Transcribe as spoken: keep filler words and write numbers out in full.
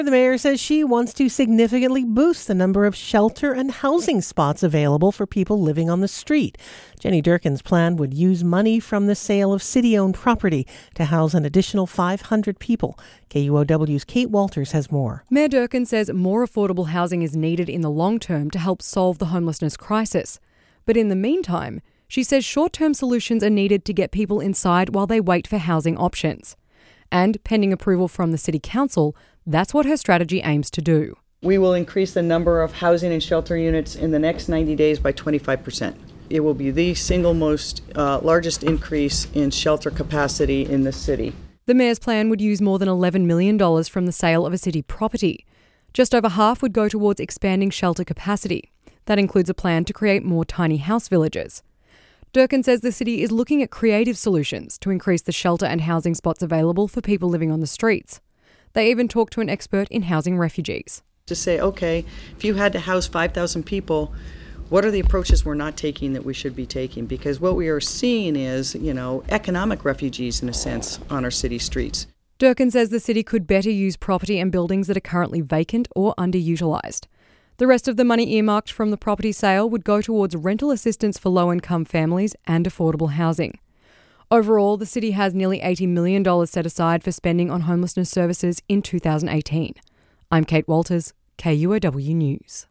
The mayor says she wants to significantly boost the number of shelter and housing spots available for people living on the street. Jenny Durkin's plan would use money from the sale of city-owned property to house an additional five hundred people. K U O W's Kate Walters has more. Mayor Durkin says more affordable housing is needed in the long term to help solve the homelessness crisis. But in the meantime, she says short-term solutions are needed to get people inside while they wait for housing options. And pending approval from the City Council, that's what her strategy aims to do. We will increase the number of housing and shelter units in the next ninety days by twenty-five percent. It will be the single most uh, largest increase in shelter capacity in the city. The mayor's plan would use more than eleven million dollars from the sale of a city property. Just over half would go towards expanding shelter capacity. That includes a plan to create more tiny house villages. Durkin says the city is looking at creative solutions to increase the shelter and housing spots available for people living on the streets. They even talked to an expert in housing refugees. To say, okay, if you had to house five thousand people, what are the approaches we're not taking that we should be taking? Because what we are seeing is, you know, economic refugees in a sense on our city streets. Durkin says the city could better use property and buildings that are currently vacant or underutilised. The rest of the money earmarked from the property sale would go towards rental assistance for low-income families and affordable housing. Overall, the city has nearly eighty million dollars set aside for spending on homelessness services in two thousand eighteen. I'm Kate Walters, K U O W News.